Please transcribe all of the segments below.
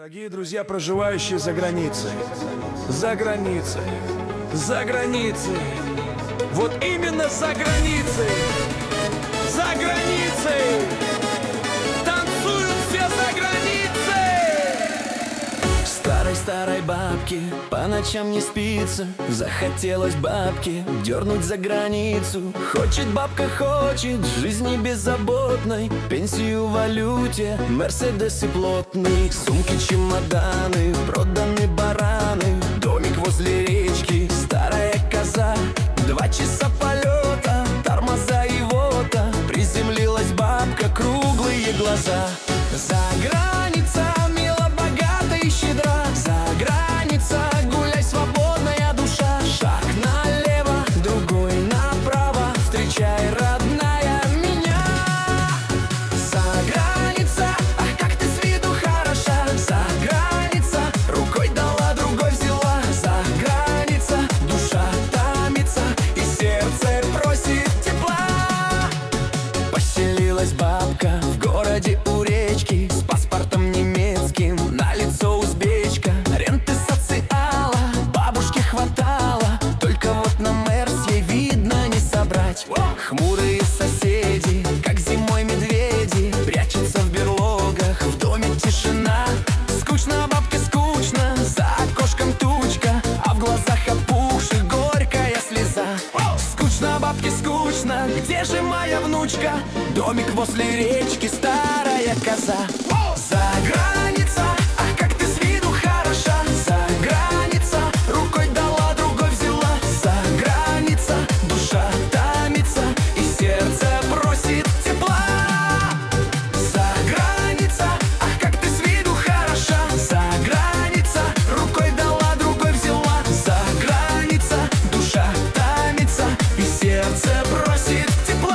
Дорогие друзья, проживающие за границей, за границей, за границей, вот именно за границей, за границей, танцуют все за границей. Старой бабке по ночам не спится, захотелось бабке дернуть за границу. Хочет бабка, хочет жизни беззаботной, пенсию в валюте, мерседесы плотные, сумки, чемоданы, проданы бараны, домик возле речки, старая коза, 2 часа полета, тормоза и вота, приземлилась бабка, круглые глаза. За граница мила, богата и щедра, за граница гуляй, свободная душа. Шаг налево, другой направо, встречай, родная, меня. За граница, ах, как ты с виду хороша. За граница, рукой дала, другой взяла. За граница, душа томится и сердце просит тепла. Поселилась бабка в городе у речки, с паспортом немецким, на лицо узбечка. Ренты социала бабушке хватало, только вот на Мерс ей видно не собрать. Хмурые соседи, как зимой медведи, прячутся в берлогах, в доме тишина. Скучно бабке, скучно, за окошком тучка, а в глазах опухших горькая слеза. Скучно бабке, скучно, где же моя внучка? Домик возле речки, старая коза. За граница, ах, как ты с виду хороша. За граница, рукой дала, другой взяла. За граница, душа томится и сердце просит тепла. За граница, ах, как ты с виду хороша. За граница, рукой дала, другой взяла. За граница, душа томится и сердце просит тепла.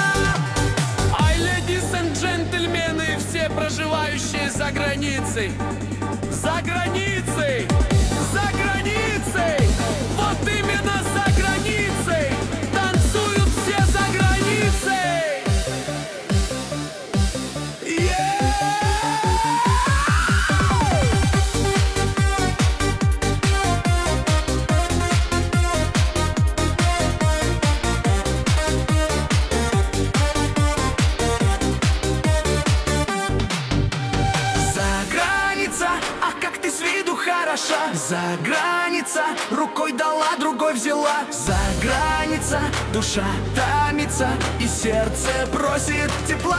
Ай, ladies and джентльмены, все проживающие за границей, за границей, за границей, вот именно за границей, танцуют все за границей. Ах, как ты с виду хороша. За граница, рукой дала, другой взяла. За граница, душа томится и сердце просит тепла.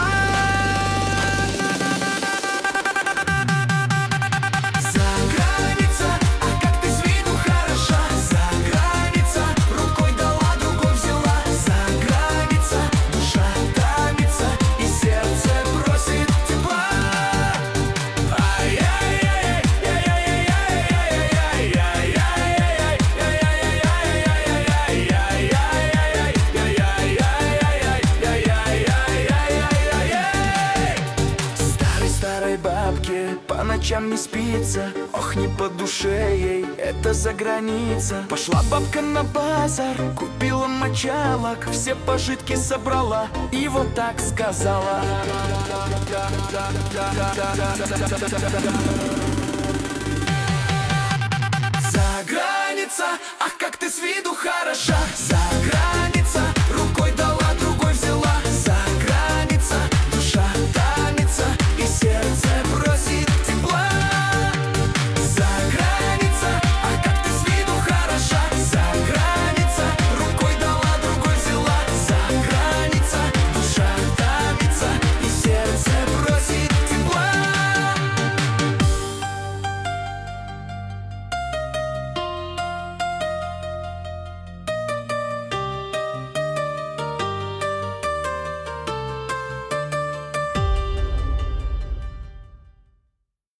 За граница, ах, как ты с виду хороша. За граница, рукой дала, другой взяла. За граница, душа томится и сердце просит тепла. Старой бабке по ночам не спится, ох, не по душе ей это за граница. Пошла бабка на базар, купила мочалок, все пожитки собрала и вот так сказала. За граница, ах, как ты с виду хороша. За